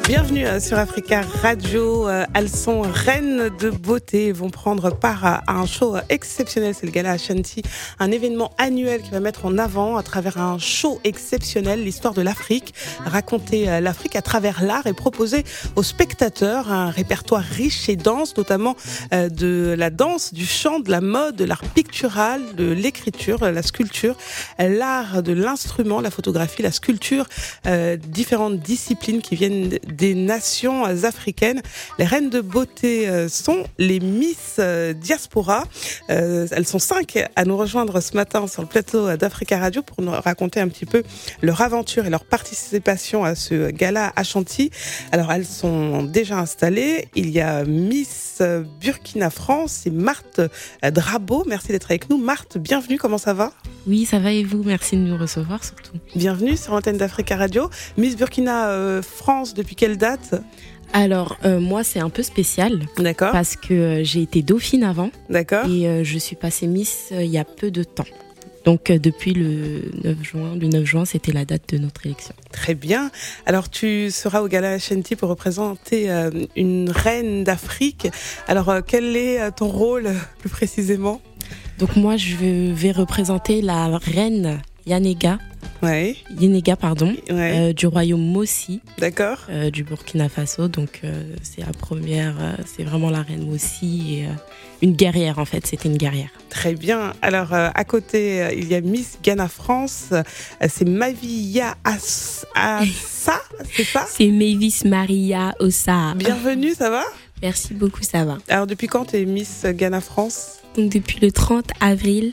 Bienvenue sur Africa Radio. Elles sont reines de beauté et vont prendre part à un show exceptionnel. C'est le Gala Ashanti, un événement annuel qui va mettre en avant, à travers un show exceptionnel, l'histoire de l'Afrique. Raconter l'Afrique à travers l'art et proposer aux spectateurs un répertoire riche et dense, notamment de la danse, du chant, de la mode, de l'art pictural, de l'écriture, la sculpture, l'art de l'instrument, la photographie, la sculpture, différentes disciplines qui viennent des nations africaines. Les reines de beauté sont les Miss Diaspora. Elles sont 5 à nous rejoindre ce matin sur le plateau d'Africa Radio pour nous raconter un petit peu leur aventure et leur participation à ce gala Ashanti. Alors, elles sont déjà installées. Il y a Miss Burkina France et Marthe Drabo. Merci d'être avec nous. Marthe, bienvenue. Comment ça va ? Oui, ça va et vous ? Merci de nous recevoir surtout. Bienvenue sur l'antenne d'Africa Radio. Miss Burkina France, depuis quelle date ? Alors, moi, c'est un peu spécial. D'accord. Parce que j'ai été dauphine avant. D'accord. Et je suis passée Miss il y a peu de temps. Donc, depuis le 9 juin, c'était la date de notre élection. Très bien. Alors, tu seras au Gala Ashanti pour représenter une reine d'Afrique. Alors, quel est ton rôle plus précisément ? Donc, moi, je vais représenter la reine Yenega. Ouais. Du royaume Mossi. D'accord. Du Burkina Faso. Donc, c'est la première, c'est vraiment la reine Mossi et une guerrière en fait. C'était une guerrière. Très bien. Alors, à côté, il y a Miss Ghana France. C'est Mavia Assa, c'est ça ? C'est Mavis Maria Ossa. Bienvenue, ça va ? Merci beaucoup, ça va. Alors, depuis quand tu es Miss Ghana France ? Donc, depuis le 30 avril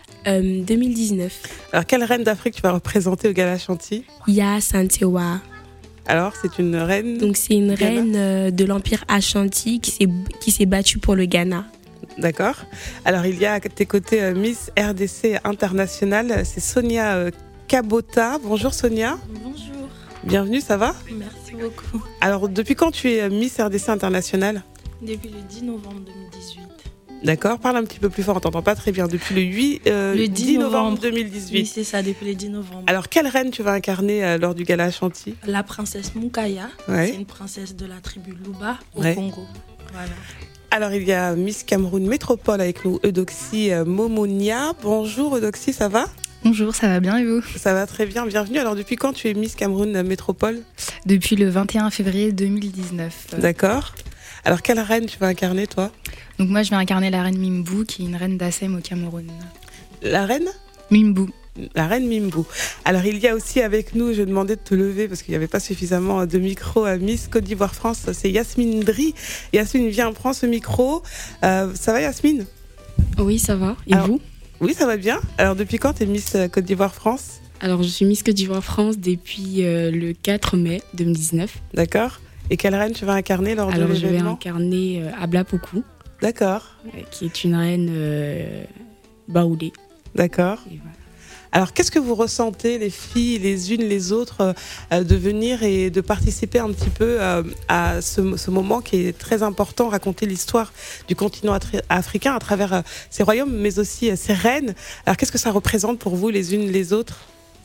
2019. Alors, quelle reine d'Afrique tu vas représenter au Gala Ashanti ? Ya Santewa. Alors, c'est une reine. Donc, c'est une reine de l'Empire Ashanti qui s'est battue pour le Ghana. D'accord. Alors, il y a à tes côtés Miss RDC International, c'est Sonia Kabota. Bonjour Sonia. Bonjour. Bienvenue, ça va ? Merci beaucoup. Alors, depuis quand tu es Miss RDC International ? Depuis le 10 novembre 2018. D'accord, parle un petit peu plus fort, on t'entend pas très bien. Depuis le 10 novembre 2018. Oui, c'est ça, depuis le 10 novembre. Alors, quelle reine tu vas incarner lors du Gala Ashanti ? La princesse Mukaya, ouais. C'est une princesse de la tribu Luba au Congo. Voilà. Alors, il y a Miss Cameroun Métropole avec nous, Eudoxie Momonia. Bonjour Eudoxie, ça va ? Bonjour, ça va bien et vous ? Ça va très bien, bienvenue. Alors, depuis quand tu es Miss Cameroun Métropole ? Depuis le 21 février 2019. D'accord. Alors, quelle reine tu vas incarner, toi ? Donc moi, je vais incarner la reine Mimbu, qui est une reine d'Assem au Cameroun. La reine ? Mimbu. La reine Mimbu. Alors, il y a aussi avec nous, je demandais de te lever parce qu'il n'y avait pas suffisamment de micro à Miss Côte d'Ivoire France. C'est Yasmine Dri. Yasmine, viens, prends ce micro. Ça va, Yasmine ? Oui, ça va. Et vous ? Oui, ça va bien. Alors, depuis quand tu es Miss Côte d'Ivoire France ? Alors, je suis Miss Côte d'Ivoire France depuis le 4 mai 2019. D'accord. Et quelle reine tu vas incarner lors de l'événement ? Alors, je vais incarner Abla Pokou. D'accord. Qui est une reine baoulée. D'accord. Et voilà. Alors, qu'est-ce que vous ressentez, les filles, les unes, les autres, de venir et de participer un petit peu à ce moment qui est très important, raconter l'histoire du continent africain à travers ses royaumes, mais aussi ses reines. Alors, qu'est-ce que ça représente pour vous, les unes, les autres ?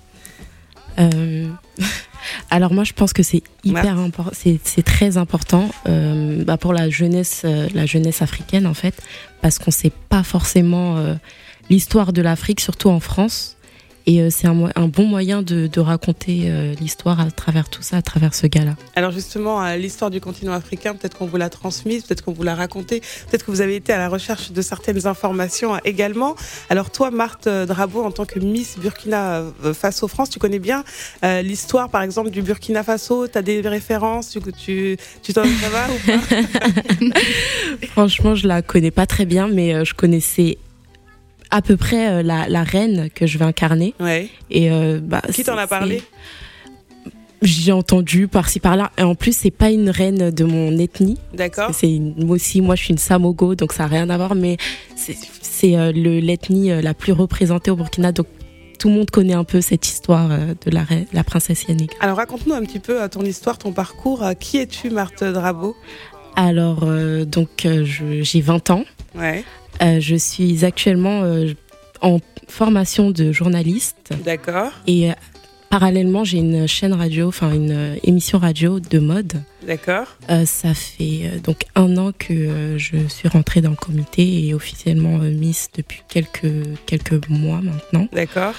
Alors moi je pense que c'est hyper important, c'est très important pour la jeunesse africaine en fait, parce qu'on sait pas forcément l'histoire de l'Afrique, surtout en France. Et c'est un bon moyen de raconter l'histoire à travers tout ça, à travers ce gala. Alors justement, l'histoire du continent africain, peut-être qu'on vous l'a transmise, peut-être qu'on vous l'a racontée, peut-être que vous avez été à la recherche de certaines informations également. Alors toi, Marthe Drabo, en tant que Miss Burkina Faso France, tu connais bien l'histoire, par exemple, du Burkina Faso. Tu as des références, tu t'en ça va ou pas ? Franchement, je la connais pas très bien, mais je connaissais à peu près la reine que je vais incarner. Ouais. Et qui t'en a parlé ? J'ai entendu par-ci par-là. Et en plus, c'est pas une reine de mon ethnie. D'accord. Moi je suis une Samogo, donc ça n'a rien à voir. Mais c'est l'ethnie la plus représentée au Burkina. Donc tout le monde connaît un peu cette histoire de la princesse Yenega. Alors raconte-nous un petit peu ton histoire, ton parcours. Qui es-tu, Marthe Drabo ? Alors, j'ai 20 ans. Ouais. Je suis actuellement en formation de journaliste. D'accord. Et parallèlement, j'ai une chaîne radio, une émission radio de mode. D'accord. Ça fait donc 1 an que je suis rentrée dans le comité et officiellement Miss depuis quelques mois maintenant. D'accord.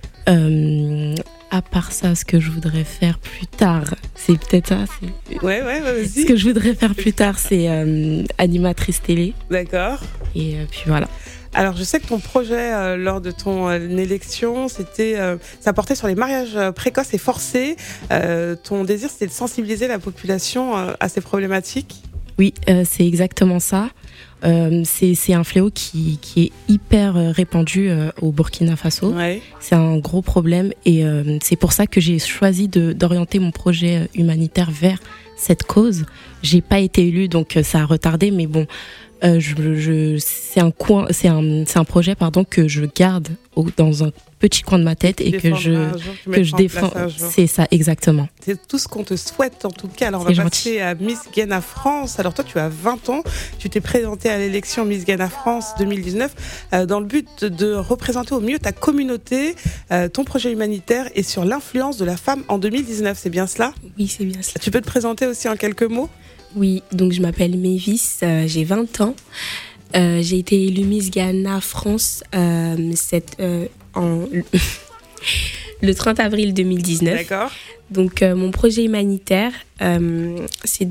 À part ça, ce que je voudrais faire plus tard, c'est peut-être ça. Ouais, vas-y. Ce que je voudrais faire plus tard, c'est animatrice télé. D'accord. Et puis voilà. Alors, je sais que ton projet lors de ton élection, ça portait sur les mariages précoces et forcés. Ton désir, c'était de sensibiliser la population à ces problématiques. Oui, c'est exactement ça. C'est un fléau qui est hyper répandu au Burkina Faso. Ouais. C'est un gros problème et c'est pour ça que j'ai choisi d'orienter mon projet humanitaire vers cette cause. J'ai pas été élue, donc ça a retardé, mais bon. C'est un projet que je garde dans un petit coin de ma tête et que je défends. C'est ça, exactement. C'est tout ce qu'on te souhaite en tout cas. Alors on va passer à Miss Ghana France. Alors toi tu as 20 ans, tu t'es présentée à l'élection Miss Ghana France 2019 dans le but de représenter au mieux ta communauté. Ton projet humanitaire est sur l'influence de la femme en 2019, c'est bien cela ? Oui, c'est bien cela. Tu peux te présenter aussi en quelques mots ? Oui, donc je m'appelle Mavis, j'ai 20 ans. J'ai été élue Miss Ghana France le 30 avril 2019. D'accord. Donc mon projet humanitaire, c'est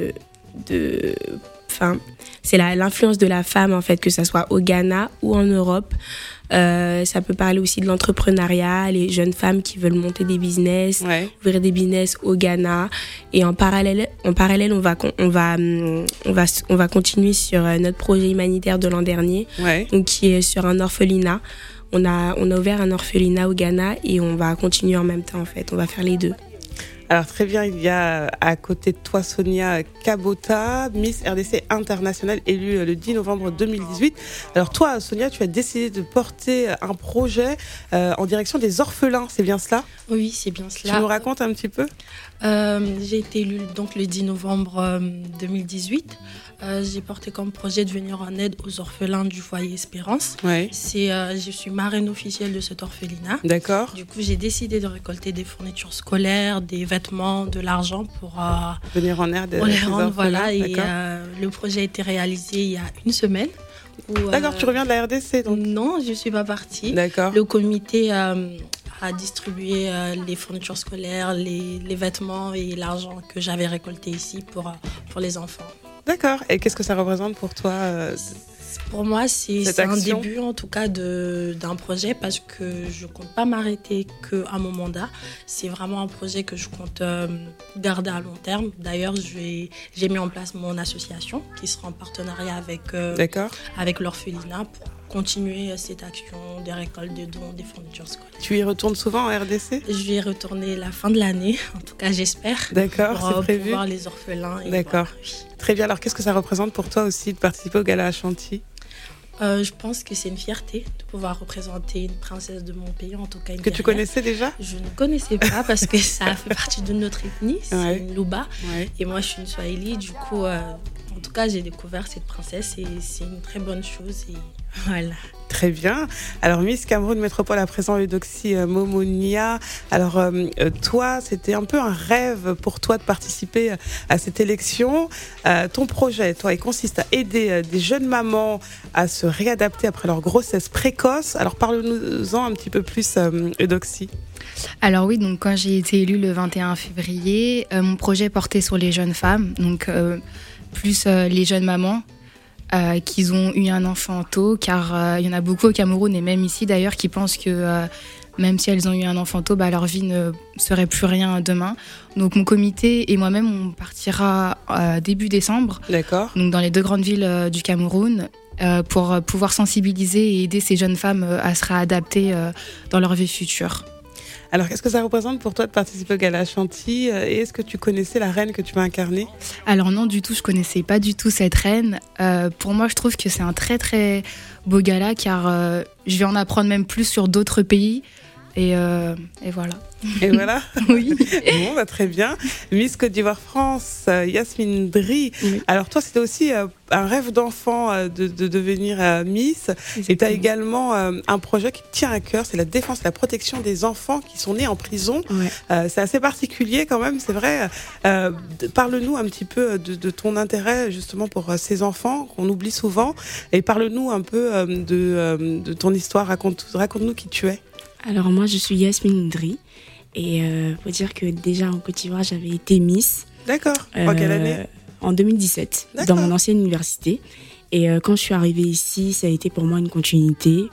c'est l'influence de la femme en fait, que ça soit au Ghana ou en Europe. Ça peut parler aussi de l'entrepreneuriat, les jeunes femmes qui veulent monter des business, ouvrir des business au Ghana. Et en parallèle, on va continuer sur notre projet humanitaire de l'an dernier, donc qui est sur un orphelinat. On a ouvert un orphelinat au Ghana et on va continuer en même temps en fait. On va faire les deux. Alors très bien, il y a à côté de toi Sonia Kabota, Miss RDC internationale élue le 10 novembre 2018. Alors toi Sonia, tu as décidé de porter un projet en direction des orphelins, c'est bien cela ? Oui, c'est bien cela. Tu nous racontes un petit peu ? J'ai été élue donc le 10 novembre 2018. J'ai porté comme projet de venir en aide aux orphelins du foyer Espérance. Ouais. Je suis marraine officielle de cet orphelinat. D'accord. Du coup, j'ai décidé de récolter des fournitures scolaires, des vêtements, de l'argent pour venir en aide pour les rendre. Voilà, et le projet a été réalisé il y a une semaine. D'accord, tu reviens de la RDC donc ? Non, je ne suis pas partie. D'accord. Le comité a distribué les fournitures scolaires, les vêtements et l'argent que j'avais récolté ici pour les enfants. D'accord. Et qu'est-ce que ça représente pour toi Pour moi, c'est un début en tout cas d'un projet parce que je ne compte pas m'arrêter qu'à mon mandat. C'est vraiment un projet que je compte garder à long terme. D'ailleurs, j'ai mis en place mon association qui sera en partenariat avec l'orphelinat pour continuer cette action des récoltes de dons, des fournitures scolaires. Tu y retournes souvent en RDC ? Je vais y retourner la fin de l'année, en tout cas j'espère. D'accord, c'est prévu. Pour voir les orphelins. D'accord. Voilà, oui. Très bien, alors qu'est-ce que ça représente pour toi aussi de participer au Gala Ashanti ? Je pense que c'est une fierté de pouvoir représenter une princesse de mon pays, en tout cas une que tu connaissais déjà ? Je ne connaissais pas parce que ça fait partie de notre ethnie, c'est une Luba. Et moi je suis une Swahili, du coup, en tout cas j'ai découvert cette princesse et c'est une très bonne chose. Et voilà. Très bien. Alors, Miss Cameroun Métropole à présent, Eudoxie Momonia. Alors, toi, c'était un peu un rêve pour toi de participer à cette élection. Ton projet, toi, il consiste à aider des jeunes mamans à se réadapter après leur grossesse précoce. Alors, parle-nous-en un petit peu plus, Eudoxie. Alors oui, donc quand j'ai été élue le 21 février, mon projet portait sur les jeunes femmes, donc plus les jeunes mamans. Qu'ils ont eu un enfant tôt, car il y en a beaucoup au Cameroun et même ici d'ailleurs qui pensent que même si elles ont eu un enfant tôt, leur vie ne serait plus rien demain. Donc mon comité et moi-même, on partira début décembre, donc dans les 2 grandes villes du Cameroun, pour pouvoir sensibiliser et aider ces jeunes femmes à se réadapter dans leur vie future. Alors, qu'est-ce que ça représente pour toi de participer au Gala Ashanti ? Et est-ce que tu connaissais la reine que tu vas incarner ? Alors non, du tout, je connaissais pas du tout cette reine. Pour moi, je trouve que c'est un très très beau gala car je vais en apprendre même plus sur d'autres pays Et voilà. Et voilà. Oui. Bon, bah, très bien. Miss Côte d'Ivoire France, Yasmine Dri. Oui. Alors toi, c'était aussi un rêve d'enfant de devenir Miss. Exactement. Et tu as également un projet qui te tient à cœur, c'est la défense et la protection des enfants qui sont nés en prison. Ouais. C'est assez particulier quand même, c'est vrai. Parle-nous un petit peu de ton intérêt justement pour ces enfants qu'on oublie souvent. Et parle-nous un peu de ton histoire. Raconte-nous qui tu es. Alors moi, je suis Yasmine Dri. Et faut dire que déjà en Côte d'Ivoire, j'avais été Miss. D'accord. En quelle année ? En 2017, dans mon ancienne université. Et quand je suis arrivée ici, ça a été pour moi une continuité.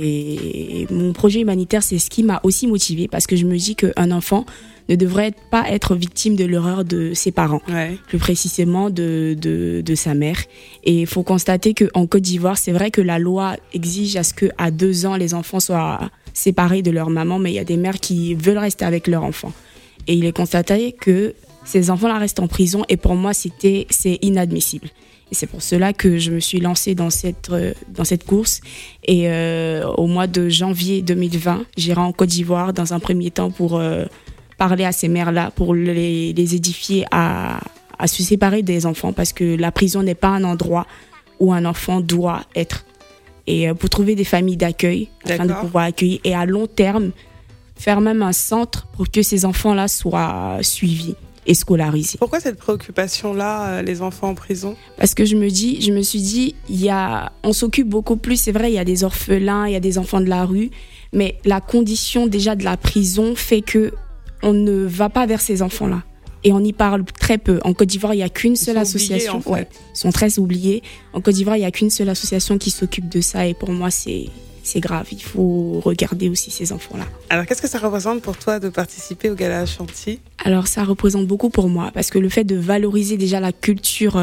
Et mon projet humanitaire, c'est ce qui m'a aussi motivée, parce que je me dis qu'un enfant ne devrait pas être victime de l'erreur de ses parents, ouais. Plus précisément de sa mère. Et il faut constater qu'en Côte d'Ivoire, c'est vrai que la loi exige à ce qu'à 2 ans, les enfants soient séparés de leur maman, mais il y a des mères qui veulent rester avec leur enfant. Et il est constaté que ces enfants-là restent en prison, et pour moi, c'est inadmissible. Et c'est pour cela que je me suis lancée dans cette course. Et au mois de janvier 2020, j'irai en Côte d'Ivoire dans un premier temps pour parler à ces mères-là, pour les édifier à se séparer des enfants, parce que la prison n'est pas un endroit où un enfant doit être. Et pour trouver des familles d'accueil, afin de pouvoir accueillir, et à long terme, faire même un centre pour que ces enfants-là soient suivis et scolarisés. Pourquoi cette préoccupation-là, les enfants en prison ? Parce que je me suis dit, on s'occupe beaucoup plus, c'est vrai, il y a des orphelins, il y a des enfants de la rue, mais la condition déjà de la prison fait que on ne va pas vers ces enfants-là. Et on y parle très peu. En Côte d'Ivoire, il n'y a qu'une seule association. En fait. Ouais, ils sont très oubliés. En Côte d'Ivoire, il n'y a qu'une seule association qui s'occupe de ça. Et pour moi, c'est grave. Il faut regarder aussi ces enfants-là. Alors, qu'est-ce que ça représente pour toi de participer au Gala Ashanti ? Alors, ça représente beaucoup pour moi. Parce que le fait de valoriser déjà la culture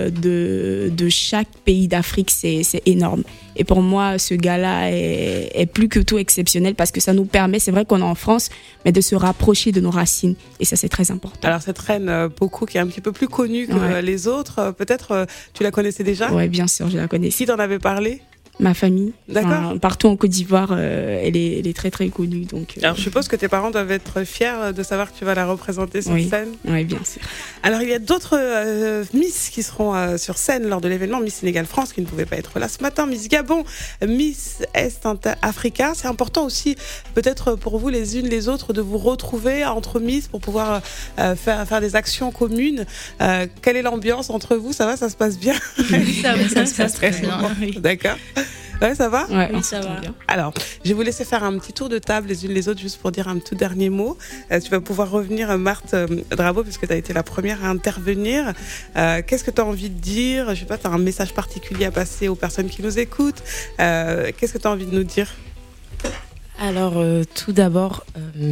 de chaque pays d'Afrique, c'est énorme. Et pour moi, ce gala est plus que tout exceptionnel, parce que ça nous permet, c'est vrai qu'on est en France, mais de se rapprocher de nos racines. Et ça, c'est très important. Alors, cette reine Boko, qui est un petit peu plus connue que les autres, peut-être tu la connaissais déjà ? Oui, bien sûr, je la connaissais. Qui t'en avait parlé ? Ma famille. D'accord. Partout en Côte d'Ivoire, elle est très très connue. Donc, Alors je suppose que tes parents doivent être fiers de savoir que tu vas la représenter sur scène. Oui, bien sûr. Alors il y a d'autres Miss qui seront sur scène lors de l'événement Miss Sénégal France, qui ne pouvaient pas être là ce matin. Miss Gabon, Miss Est Africa. C'est important aussi peut-être pour vous les unes les autres de vous retrouver entre Miss pour pouvoir faire des actions communes. Quelle est l'ambiance entre vous ? Ça va, ça se passe bien ? Ça se passe très bien. Oui. D'accord. Ouais, ça va ? Ouais, oui, ça va. Bien. Alors, je vais vous laisser faire un petit tour de table les unes les autres, juste pour dire un tout dernier mot. Tu vas pouvoir revenir, Marthe Drabo, puisque tu as été la première à intervenir. Qu'est-ce que tu as envie de dire ? Je sais pas, tu as un message particulier à passer aux personnes qui nous écoutent. Qu'est-ce que tu as envie de nous dire ? Alors, tout d'abord,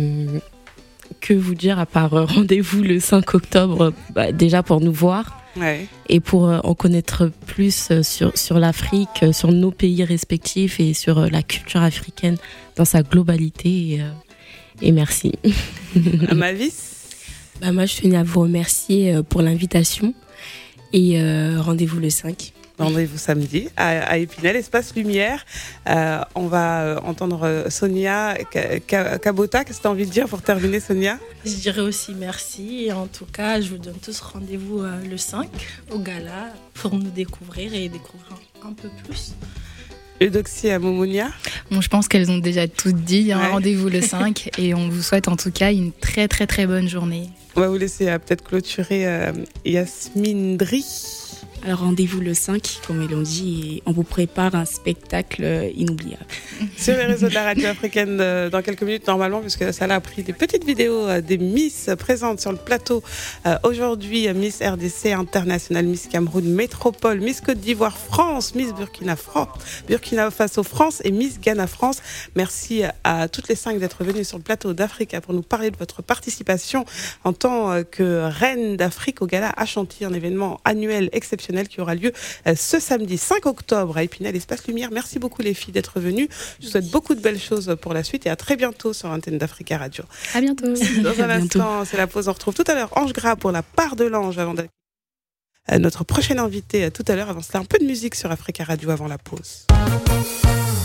que vous dire à part rendez-vous le 5 octobre, déjà pour nous voir. Ouais. Et pour en connaître plus sur l'Afrique, sur nos pays respectifs et sur la culture africaine dans sa globalité. Et merci. Mavis ? Moi, je tenais à vous remercier pour l'invitation et rendez-vous le 5. Rendez-vous samedi à Épinal, Espace Lumière. On va entendre Sonia Kabota. Qu'est-ce que tu as envie de dire pour terminer, Sonia ? Je dirais aussi merci. Et en tout cas, je vous donne tous rendez-vous le 5 au gala pour nous découvrir et découvrir un peu plus. Eudoxie à Momonia ? Bon, je pense qu'elles ont déjà tout dit. Il y a un rendez-vous le 5 et on vous souhaite en tout cas une très très très bonne journée. On va vous laisser peut-être clôturer Yasmine Dri. Alors rendez-vous le 5, comme ils l'ont dit, et on vous prépare un spectacle inoubliable. Sur les réseaux de la radio africaine dans quelques minutes normalement, puisque Salah a pris des petites vidéos des Miss présentes sur le plateau. Aujourd'hui, Miss RDC International, Miss Cameroun Métropole, Miss Côte d'Ivoire France, Miss Burkina Faso France et Miss Ghana France. Merci à toutes les 5 d'être venues sur le plateau d'Africa pour nous parler de votre participation en tant que reine d'Afrique au Gala Ashanti, un événement annuel exceptionnel qui aura lieu ce samedi 5 octobre à Épinal, Espace Lumière. Merci beaucoup les filles d'être venues. Je vous souhaite beaucoup de belles choses pour la suite et à très bientôt sur l'antenne d'Africa Radio. À bientôt. Dans un instant, c'est la pause. On retrouve tout à l'heure Ange Gras pour la part de l'ange avant notre prochaine invitée tout à l'heure. Avant cela, un peu de musique sur Africa Radio avant la pause.